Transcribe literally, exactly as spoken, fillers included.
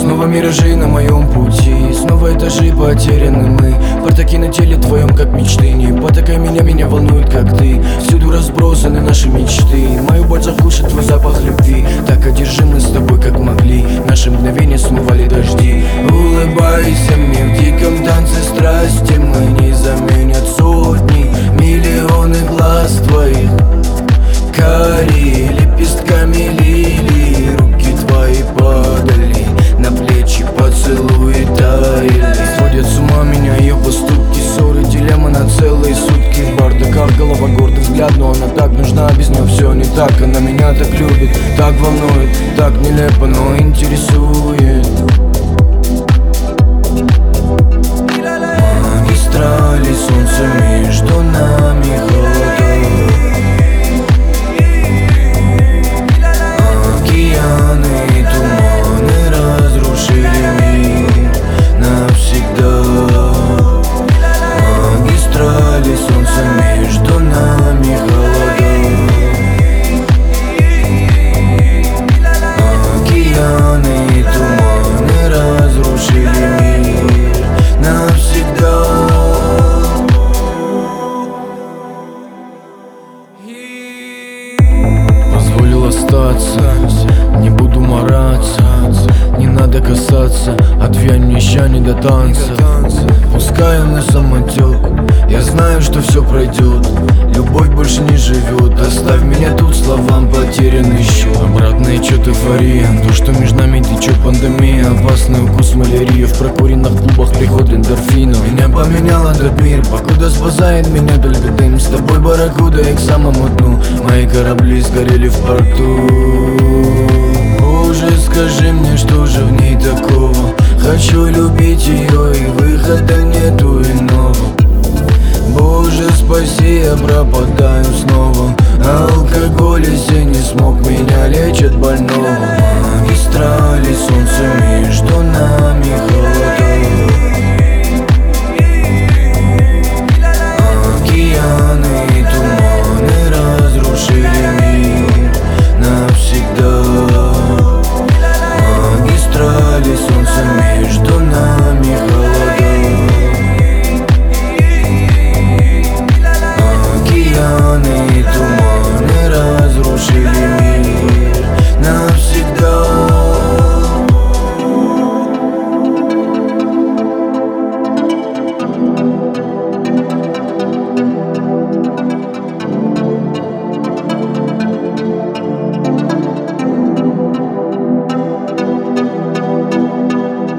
Снова миражи на моем пути, снова этажи потеряны мы. Портаки на теле твоем, как мечты. Не потакай меня, меня волнует, как ты. Всюду разбросаны наши мечты. Мою боль заглушит твой запах любви. Так одержимы с тобой, как могли. Наши мгновения смывали дожди. Улыбайся мне в диком танце страсти. Мы не заменят сотни, миллионы глаз твоих. Карие лепестками лилии, руки твои падали на плечи, поцелуи таяли. Сводят с ума меня ее поступки, ссоры, дилемма на целые сутки. В бардаках голова, гордый взгляд, но она так нужна, без нее все не так. Она меня так любит, так волнует, так нелепо, но интересует. Магистрали, солнце между нами, холода. Позволил остаться, не буду мараться. Не надо касаться, отвянь мне ща не до танца. Пускай он на самотек, я знаю, что все пройдет. Любовь больше не живет, оставь меня тут, словам потерянный счет. Обратная чё-то эйфория, то, что между нами течет пандемия. Опасный укус малярии, в прокуренных клубах приход эндорфинов. Меня поменял этот мир, покуда спасает меня только дым. С тобой барракуда, я к самому дну. Мои корабли сгорели в порту. Боже, скажи мне, что же в ней такого? Хочу любить ее